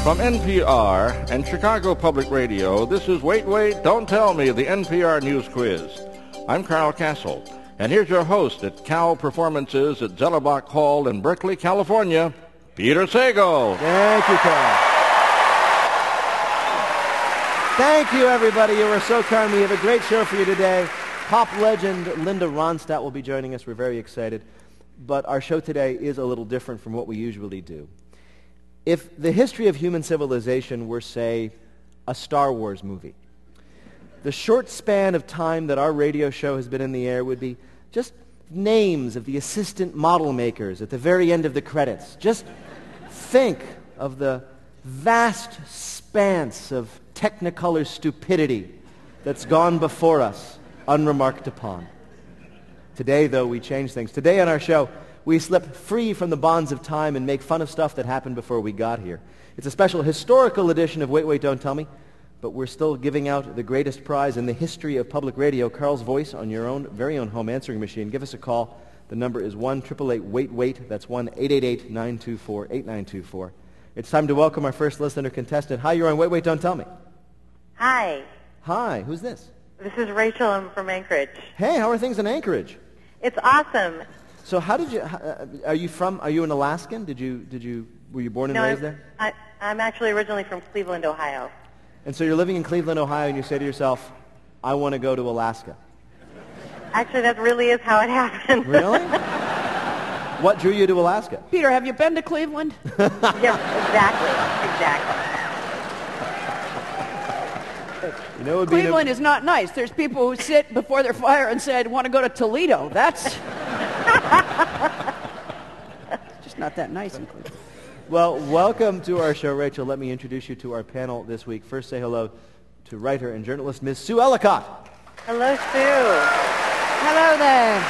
From NPR and Chicago Public Radio, this is Wait, Wait, Don't Tell Me, the NPR News Quiz. I'm Carl Castle, and here's your host at Cal Performances at Zellerbach Hall in Berkeley, California, Peter Sagal. Thank you, Carl. Thank you, everybody. You were so kind. We have a great show for you today. Pop legend Linda Ronstadt will be joining us. We're very excited. But our show today is a little different from what we usually do. If the history of human civilization were, say, a Star Wars movie, the short span of time that our radio show has been in the air would be just names of the assistant model makers at the very end of the credits. Just think of the vast expanse of technicolor stupidity that's gone before us, unremarked upon. Today, though, we change things. Today on our show, we slip free from the bonds of time and make fun of stuff that happened before we got here. It's a special historical edition of Wait, Wait, Don't Tell Me, but we're still giving out the greatest prize in the history of public radio, Carl's voice on your own very own home answering machine. Give us a call. The number is 1-888-WAIT-WAIT. That's 1-888-924-8924. It's time to welcome our first listener contestant. Hi, you're on Wait, Wait, Don't Tell Me. Hi. Hi, who's this? This is Rachel. I'm from Anchorage. Hey, how are things in Anchorage? It's awesome. So how did you, are you an Alaskan? Were you born and raised there? I'm actually originally from Cleveland, Ohio. And so you're living in Cleveland, Ohio, and you say to yourself, I want to go to Alaska. Actually, that really is how it happened. Really? What drew you to Alaska? Peter, have you been to Cleveland? Yes, exactly. You know, Cleveland is not nice. There's people who sit before their fire and say, I want to go to Toledo. That's just not that nice in Cleveland. Well, welcome to our show, Rachel. Let me introduce you to our panel this week. First, say hello to writer and journalist Ms. Sue Ellicott. Hello, Sue. Hello there.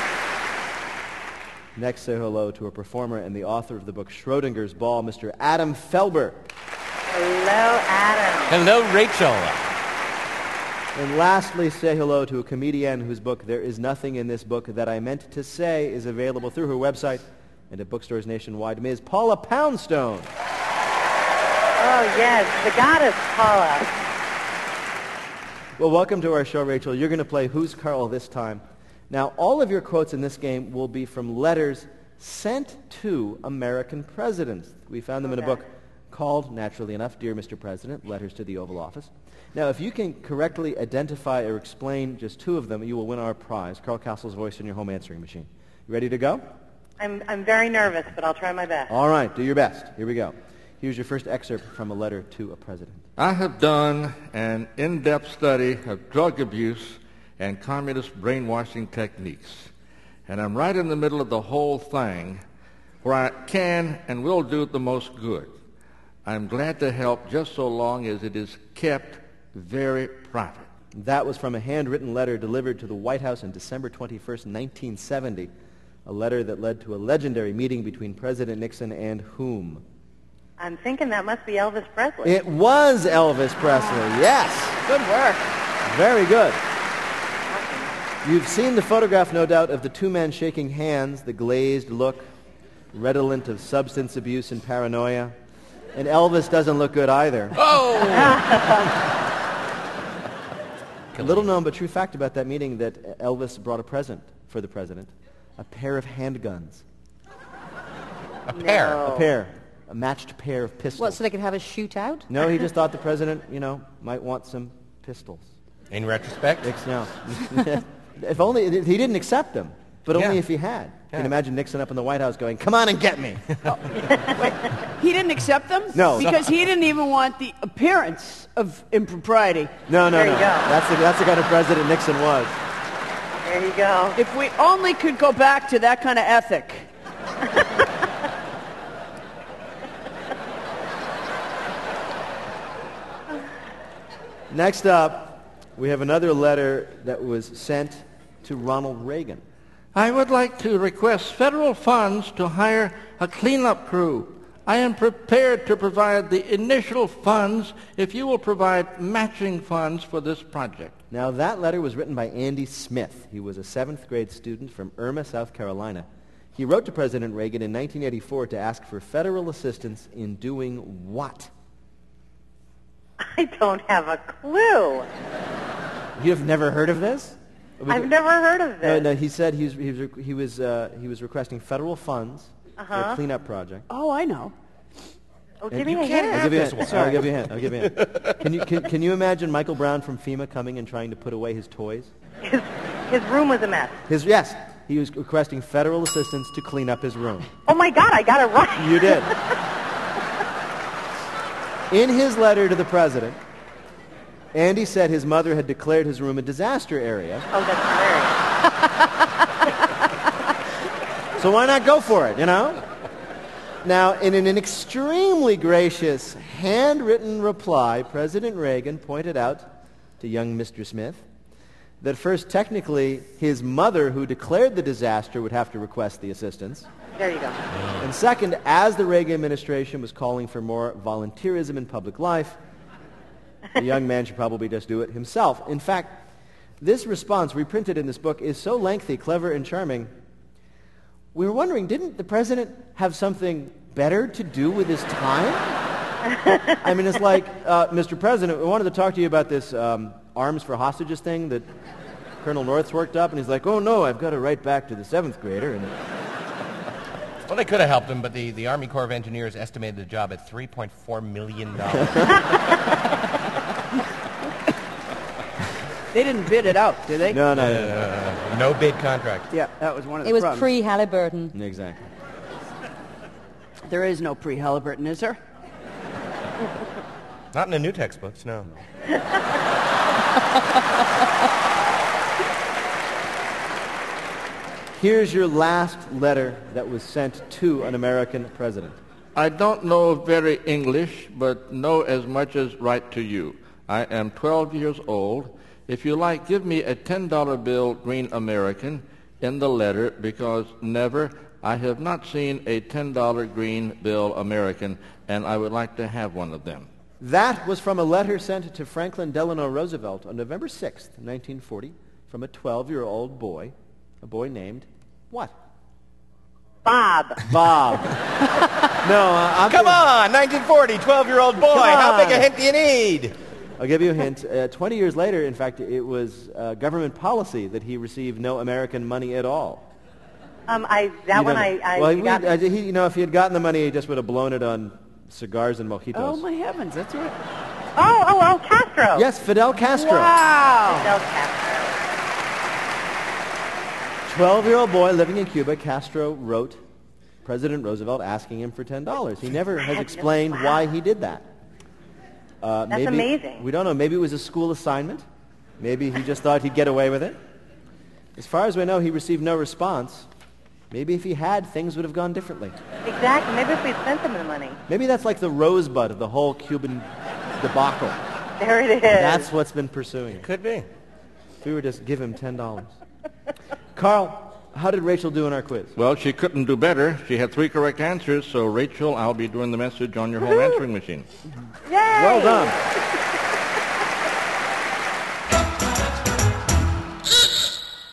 Next, say hello to a performer and the author of the book Schrodinger's Ball, Mr. Adam Felber. Hello, Adam. Hello, Rachel. And lastly, say hello to a comedian whose book, There Is Nothing in This Book That I Meant to Say, is available through her website and at bookstores nationwide. Ms. Paula Poundstone. Oh, yes, the goddess Paula. Well, welcome to our show, Rachel. You're going to play Who's Carl this time. Now, all of your quotes in this game will be from letters sent to American presidents. We found them in a book called, naturally enough, Dear Mr. President, Letters to the Oval Office. Now, if you can correctly identify or explain just two of them, you will win our prize, Carl Castle's voice in your home answering machine. You ready to go? I'm very nervous, but I'll try my best. All right, do your best. Here we go. Here's your first excerpt from a letter to a president. I have done an in-depth study of drug abuse and communist brainwashing techniques, and I'm right in the middle of the whole thing where I can and will do the most good. I'm glad to help just so long as it is kept very private. That was from a handwritten letter delivered to the White House on December 21st, 1970, a letter that led to a legendary meeting between President Nixon and whom? I'm thinking that must be Elvis Presley. It was Elvis Presley, yes. Good work. Very good. You've seen the photograph, no doubt, of the two men shaking hands, the glazed look, redolent of substance abuse and paranoia. And Elvis doesn't look good either. Oh! A little known but true fact about that meeting that Elvis brought a present for the president, a pair of handguns. A pair? No. A pair. A matched pair of pistols. What, so they could have a shootout? No, he just thought the president, might want some pistols. In retrospect? No. If only, he didn't accept them, but only Yeah. if he had. You Yeah. can imagine Nixon up in the White House going, come on and get me. He didn't accept them? No. Because he didn't even want the appearance of impropriety. No. There you go. That's the kind of president Nixon was. There you go. If we only could go back to that kind of ethic. Next up, we have another letter that was sent to Ronald Reagan. I would like to request federal funds to hire a cleanup crew. I am prepared to provide the initial funds if you will provide matching funds for this project. Now, that letter was written by Andy Smith. He was a 7th grade student from Irma, South Carolina. He wrote to President Reagan in 1984 to ask for federal assistance in doing what? I don't have a clue. You've never heard of this? I've never heard of this. No, he said he was requesting federal funds for a cleanup project. Oh, I know. Oh, give me a hint. I'll give you a hint. I'll give you a hint. Can you imagine Michael Brown from FEMA coming and trying to put away his toys? His room was a mess. Yes, he was requesting federal assistance to clean up his room. Oh, my God, I got it right. You did. In his letter to the president, Andy said his mother had declared his room a disaster area. Oh, that's hilarious. So why not go for it, you know? Now, in an extremely gracious, handwritten reply, President Reagan pointed out to young Mr. Smith that first, technically, his mother, who declared the disaster, would have to request the assistance. There you go. And second, as the Reagan administration was calling for more volunteerism in public life, the young man should probably just do it himself. In fact, this response, reprinted in this book, is so lengthy, clever, and charming. We were wondering, didn't the president have something better to do with his time? I mean, it's like, Mr. President, we wanted to talk to you about this arms for hostages thing that Colonel North's worked up, and he's like, oh no, I've got to write back to the 7th grader. And well, they could have helped him, but the Army Corps of Engineers estimated the job at $3.4 million. They didn't bid it out, did they? No. No bid contract. Yeah, that was one of the It was problems. pre-Halliburton. Exactly. There is no pre-Halliburton, is there? Not in the new textbooks, no. Here's your last letter that was sent to an American president. I don't know very English, but know as much as write to you. I am 12 years old. If you like, give me a $10 bill Green American in the letter, because I have not seen a $10 Green bill American, and I would like to have one of them. That was from a letter sent to Franklin Delano Roosevelt on November 6th, 1940, from a 12-year-old boy, a boy named what? Bob. Bob. Come on, 1940, 12-year-old boy. How big a hint do you need? I'll give you a hint. 20 years later, in fact, it was government policy that he received no American money at all. If he had gotten the money, he just would have blown it on cigars and mojitos. Oh, my heavens, that's right. Oh, Castro. Yes, Fidel Castro. Wow. Fidel Castro. 12-year-old boy living in Cuba, Castro wrote President Roosevelt asking him for $10. He never has explained why he did that. That's amazing. We don't know. Maybe it was a school assignment. Maybe he just thought he'd get away with it. As far as we know, he received no response. Maybe if he had, things would have gone differently. Exactly. Maybe if we'd sent him the money. Maybe that's like the rosebud of the whole Cuban debacle. There it is. That's what's been pursuing it. Could be. If we were just give him $10. Carl, how did Rachel do in our quiz? Well, she couldn't do better. She had 3 correct answers, so Rachel, I'll be doing the message on your home answering machine. Yay! Well done.